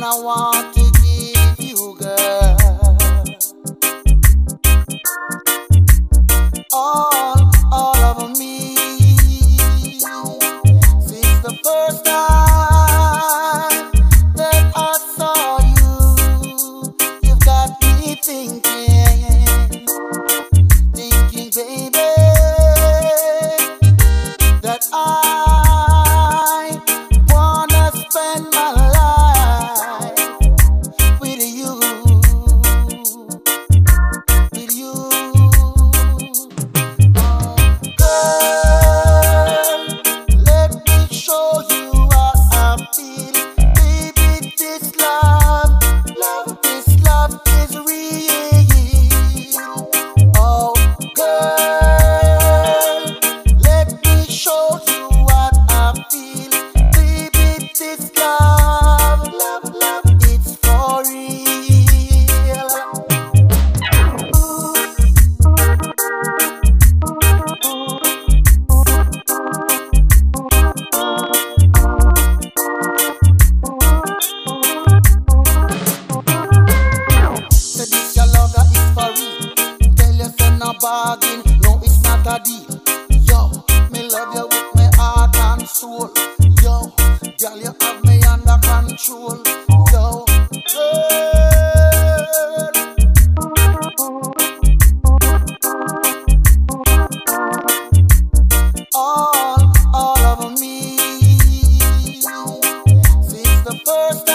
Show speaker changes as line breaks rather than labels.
I want to give you, girl, all of me. Since the first time that I saw you, you've got me thinking, baby, that I wanna spend my life with you, with you. Girl, let me show you how I feel. Baby, this love is real. Oh, girl, let me show you what I feel. Baby, this love, it's for real. So this your lover is for real. Tell you say no bargain, no it's not a deal. Yo, me love you with my heart and soul. Yo, girl you have me under control. Yo, girl, all of me. Since the first